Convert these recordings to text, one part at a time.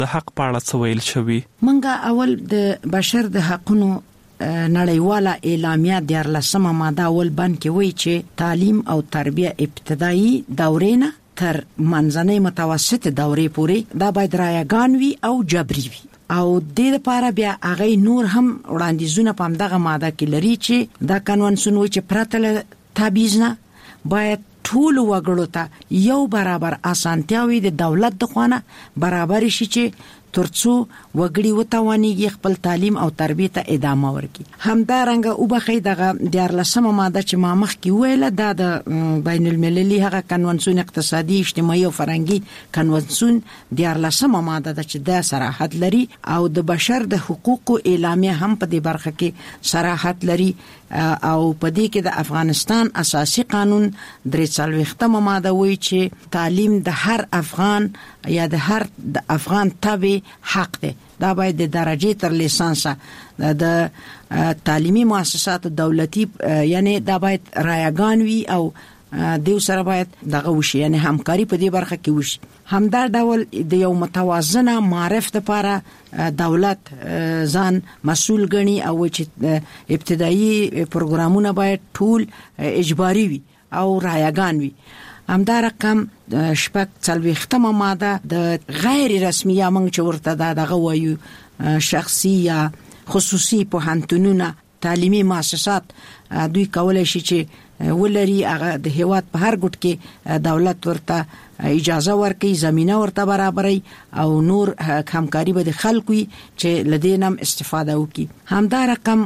د حق په اړه څه ویل شوی؟ منګه اول د بشر د حقونو نړیواله اعلامیه 14 ماده اول بند کې وایي چې تعلیم او تربیه ابتدایي دورې نه تر منځنۍ متوسط دورې پورې دا باید رایگان وي او جبري وي، او د دې لپاره بیا هغه نور هم وړاندیزونه په دغه ماده کې لري چې دا کنونسون وایي چې پرته تابعیض نه باید ټول وګړو ته یو برابر اسانتیاوي د دولت د خوانه برابر شي چې ترڅو وګړي وتوانيږي خپل تعلیم او تربیه ته ادامه ورکړي. همدارنګه او بخې دغه 14 ماده چې ما مخ کې ویله دا د بین المللي هغه کنونسون اقتصادي اجتماعي او فرهنګي کنونسون 14 ماده د چې د صراحت لري او د بشر د حقوقو اعلامیه هم په دې برخه کې صراحت لري او په دې کې د افغانستان اساسي قانون 43 ماده وایي چې تعلیم د هر افغان یا د هر د افغان تابع حق دی. دا باید د درجه تر لیسانس د تعلیمي مؤسسات دولتي یعنی دا باید رایگان وي او دیو سره باید دغه وشي، یعنی همکاري په دې برخه کې وشي. همدا ډول د یو متوازنه معرف لپاره دولت ځان مسؤل ګڼي او چې ابتدایي پروګرامونه باید ټول اجباري وي او رایگان وي. همدا رقم شپږ 40 ماده د غیر رسمي یا موږ چې ورته دغه وایو شخصي یا خصوصي پوهنتونونه تعلیمي مؤسسات دوی کولای شي چې ولري هغه د هیواد په هر ګوټ کې دولت ورته اجازه ورکړي، زمينه ورته برابري او نور همکاري به د خلکو چې لدینم استفاده وکړي. همدا رقم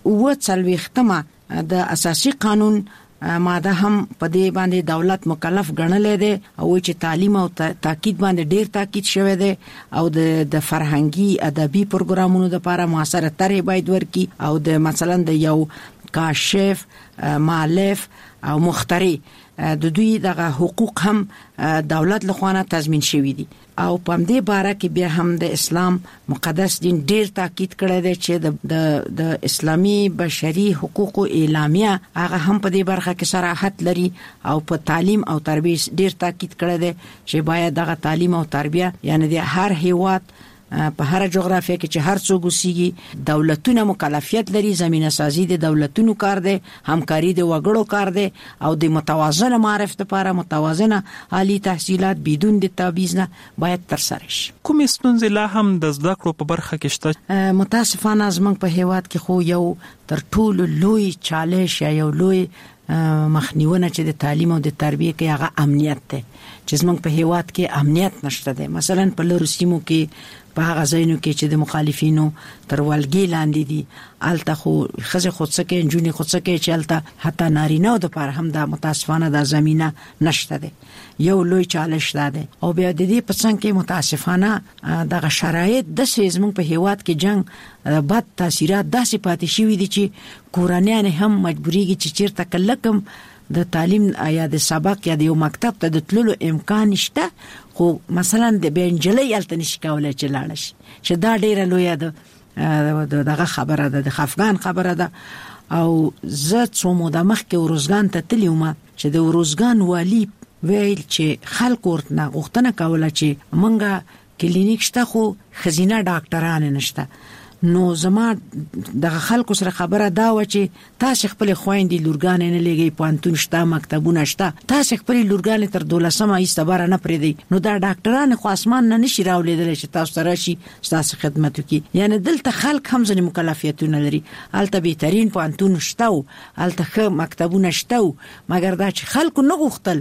40 د اساسي قانون ماده هم په دې باندې دولت مکلف ګڼلې ده او چې تعلیم او تاکید باندې ډیر تاکید شوی دی او د فرهنګي ادبي پروګرامونو لپاره موثره طرح باید ورکړي او د مثلا د یو کاشف مؤلف او مخترع د دوی دغه حقوق هم دولت لخوا تضمین شوی دي. او په دې باره کې بیا هم د اسلام مقدس دین ډیر تاکید کړی دی چې د اسلامي بشري حقوقو اعلامیه هغه هم په دې برخه کې صراحت لري او په تعلیم او تربیه ډیر تاکید کړی دی چې باید دغه تعلیم او تربیه یعنی د هر هیواد په هر جغرافیه کې چې هر څوک وسیږي دولتونه مکلفیت لري، زمينه سازي د دولتونو کار دی، همکاري د وګړو کار دی او د متوازنه معرفت لپاره متوازنه عالی تحصیلات بدون د تبعیض نه باید تر سره شي. کوم ستونزې لا هم د زده کړو په برخه کې شته؟ متاسفانه زموږ په هیواد کې خو یو تر ټولو لوی چالش یا یو لوی مخنیونه چې د تعلیم او د تربیه کې هغه امنیت دی چې زموږ په هیواد کې امنیت نشته دی. مثلا په لوري سیمو کې په هغه ځایونو کې چې د مخالفینو تر ولګي لاندې دي الته خو خزه خودسکه انجونی خودسکه چې الته حتی نارینه د پر هم د متاسفانه د زمينه نشته دی. یو لوی چالش ده او بیا د دې په څنګه کې متاسفانه دغه شرایط د سیزمن په هیواد کې جنگ بد تاثیرات داسې پاتې شوي دي چې کورنیان هم مجبوريږي چې چیرته کلکم د تعلیم یا د سبق یا د یو مکتب ته د تللو امکان نشته، خو مثلا د بنجلې الته نشي کولای چې لاړ شي چې دا ډیره لوی دغه خبره ده، د افغان خبره ده. او زه څو موده مخکې ورزګان ته تلم چې د ورزګان والی ویل چې خلک ورته غوښتنه کوله چې مونږه کلینیک شته خو خزینه ډاکټران نشته. نو زما د خلکو سره خبره دا و چې تاسو خپل خويندې لورګان نه لګي پانتون شته مکتبونه شته، تاسو خپل لورګان تر 12مه ایستبار نه پریدي، نو دا ډاکټران خو اسمان نه نشي راولېدل چې تاسو سره شي تاسو خدمت وکي. یعنی دلته خلک هم ځنې مکلفیتونه لري، الته بهترین پانتون شته او الته مکتبونه شته، مګر دا چې خلکو نه غوښتل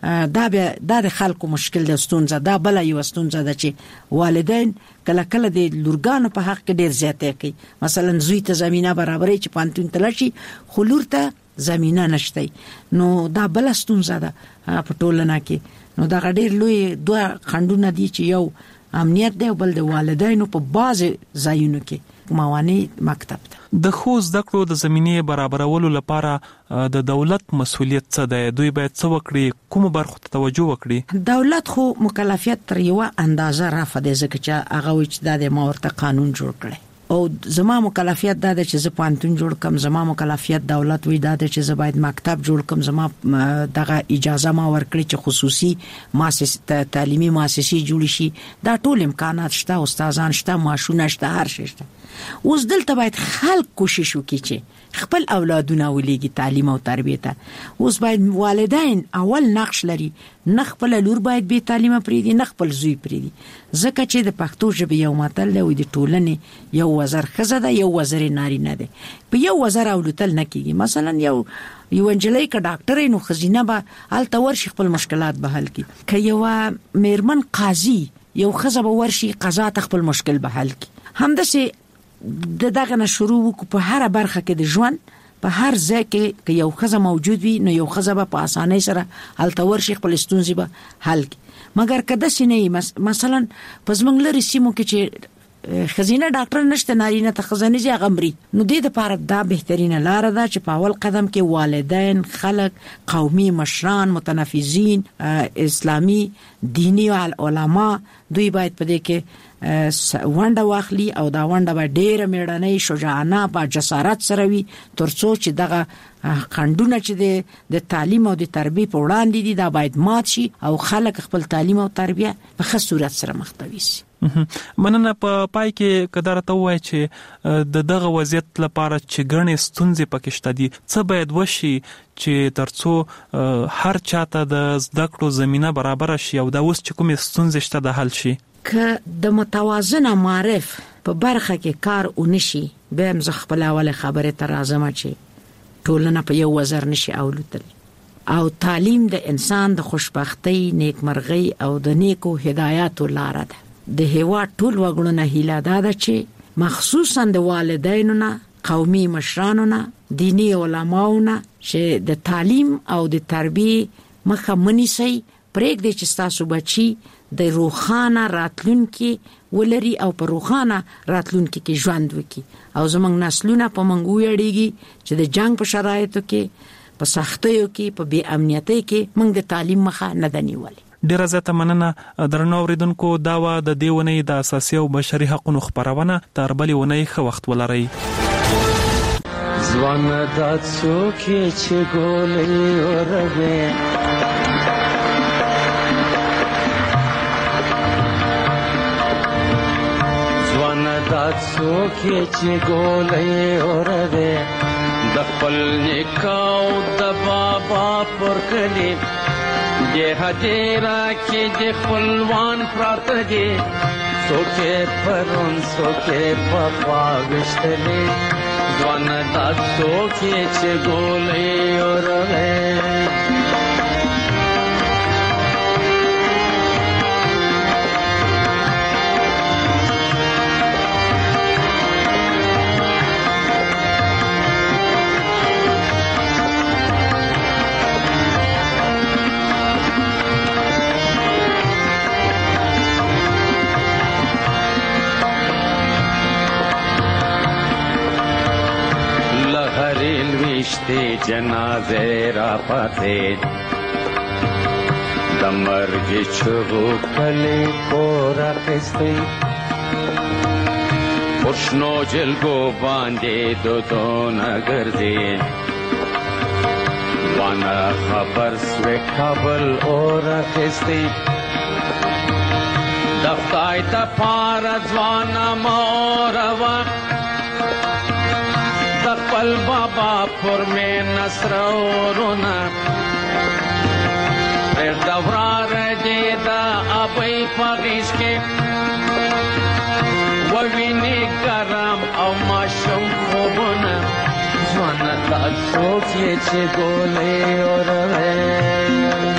دا د خلکو مشکل د ستونزه دا بل یو ستونزه ده چې والدین کله کله د لورګانو په حق کې ډیر زیاته کوي. مثلا زوی ته زمينه برابرې چې پانتون تلشي خو لور ته زمينه نشته، نو دا بل ستونزه ده په ټولنه کې. نو دا ډیر لوی دوه خندونه دي چې یو امنیت دی او بل د والدینو په باز ځایونو کې موانع مکتب ده. د خو زده کړو د زمینه برابرولو لپاره د دولت مسؤلیت څه دی؟ دوی باید څه وکړي؟ کوم برخو ته توجه وکړي؟ دولت خو مکلفیت تر یو اندازه رافع دی ځکه چې هغه چې د ماورته قانون جوړ کړي او زما مکلفیت دا ده چې زه پانتون جوړ کم، زما مکلفیت دولت وی دا ده چې زه باید مکتب جوړ کم، زما دغه اجازه ما ورکړي چې خصوصي مؤسسه تعلیمي مؤسسې جوړ شي. دا ټول امکانات شته، استادان شته، ماشونه شته، هر شي شته. اوس دلته باید خلک کوشش وکړي چې خپل اولادونه ولېږي تعلیم او تربیه ته. اوس باید والدین اول نقش لري، نه خپل لور باید به تعلیم پریدي، نه خپل زوی پریدي، ځکه چې د پښتو ژبې یو متل دی، د ټولنې یو وزر ښځه ده، یو وزر نارینه دی. په یو وزر اولوتل نه کیږي. مثلا یو انجلۍ که ډاکټر نو خزینه به الته ورشي خپل مشکلات به حل کړي، که یو میرمن قاضي یو ښځه به ورشي قضا ته خپل مشکل به حل کړي. همداسې دغه نه شروع وکړو په هر برخه کې د ژوند، په هر ځای کې یو ښځه موجود وي نو یو ښځه به په اسانۍ سره هلته ورشي خپل ستونزې به حل کړي. مګر که داسې نه وي، مثلا په زموږ لرې سیمو کې چې خزینه ډاکټر نشته، نارینه ته خزانه زی غمري، نو دې لپاره دا بهترینه لار ده چې په اول قدم کې والدین، خلک، قومي مشران، متنفذین، اسلامی دینی علما، دوی باید په دې کې ونډه واخلي او دا ونډه به ډېره میړنۍ، شجاعانه، با جسارت سره وي، ترڅو چې دغه خنډونه چې د تعلیم او د تربیه په وړاندې دي دا باید مات شي او خلک خپل تعلیم او تربیه په ښه صورت سره مخته وي. مننه. په پای کې کدار ته وای چې دغه وضعیت لپاره چې ګڼې ستونزې پکې شته دي، څه باید وشي چې ترڅو هر چاته د زده کړو زمينه برابر شي او دا اوس چې کومې ستونزې شته د حل شي؟ که د متوازن معرف په برخه کې کار ونشي، به هم زه خپل اوله خبره ته راځم چې ټولنه په یو وزر نشي اولوتل، او تعلیم د انسان د خوشبختی، نیکمرغي او د نیکو هدایاتو لار ده. د هیواد ټول وګړو هیله ده چې مخصوصا د والدینو نه، قومي مشرانو نه، دینی علماو نه چې د تعلیم او د تربیه مخه منیسي، پرېږدي چې تاسو بچي د روخانه راتلونکي ولري او په روخانه راتلونکي کې ژوند وکړي. او زموږ نسلونه په موږ ویاړيږي چې د جنگ په شرایطو کې، په سختیو کې، په بې امنیتۍ کې موږ د تعلیم مخه نه دنیولې. ډیره زیاته مننه درنو اوریدونکو. دا و د دې ونې د اساسي او بشري حقوقو خبرونه. تر بلې ونې ښه وخت ولرئ. ځوان د څوک چې ګولې اوربه، دا څوک چې ګولې اوربه، د خپل نکاو د بابا پر کلی د هدیرا کې د خپلوان پراته دي، څوک پرون څوک په خوا وشتلې، ځوان دا څوک چې ګولې اوربه. جنازه را پاتې د مرګ چغو کلی پور اخیستی، پښنو جلګو باندې دودونه ګرځي، وانا خبر سوی کابل اور اخیستی، د خدای ته پاره ځوانه موروا، خپل بابا پر میں نصر ورونه، پر دورار دیدا ابی پاگیش کے ووینی گرم او ماشم خوبونه، ځوانه دا څوک چې ګولې اوربه.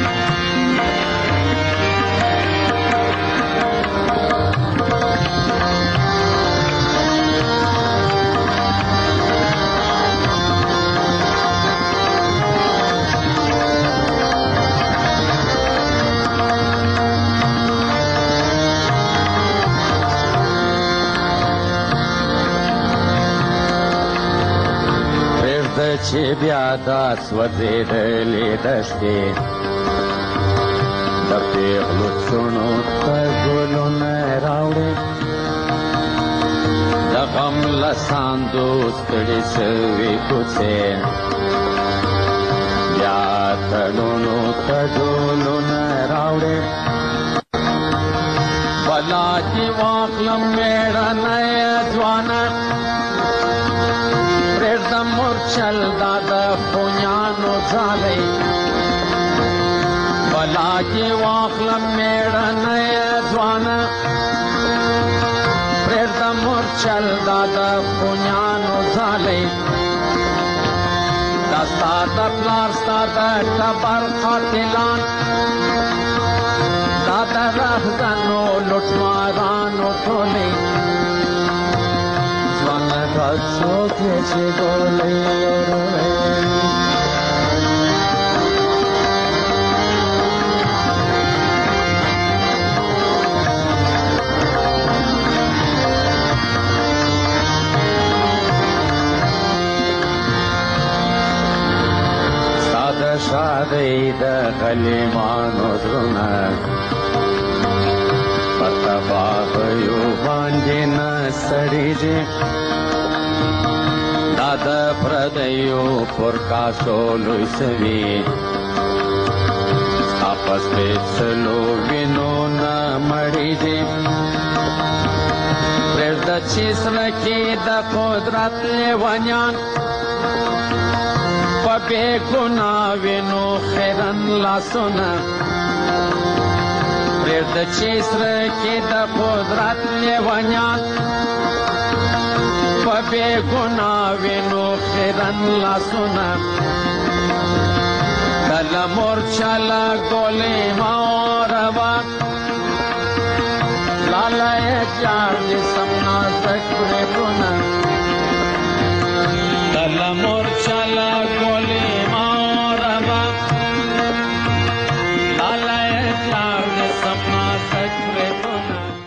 چې بیا دا سوځېدلې دښتې د پیغلو څڼو ته ګلونه راوړې، د غم لساندو ستړي سوي کوڅې بیا تړونو تړونو راوړې بلا چې واخلم میړنی ځوانه پرېږدم مورچل دا د خونیانو ځالۍ بلا چې واخلم میړنی ځوانه پرېږدم مورچل دا د خونیانو ځالۍ دا ستا د پلار ستا د ټبر قاتلان دا د رهزنو لوټمارانو ټولۍ ځوانه دا څوک یې چې ګولۍ اورئ شادی د غلیمانو زړونه په تباهیو باندې نه سړېږي دا د پردیو پر کاسو لوی سوي ستا په سپېڅلو وینو نه مړېږي پرېږده چې زړه کې د قدرت لیونیان په بې ګناه وینو خیرن لاسونه پرېږده چې زړه کې د قدرت لیونیان په بې ګناه وینو خیرن لاسونه کله مورچله ګولۍ ماوربه لاله یې جار دې سم نازک برېتونه کله مورچله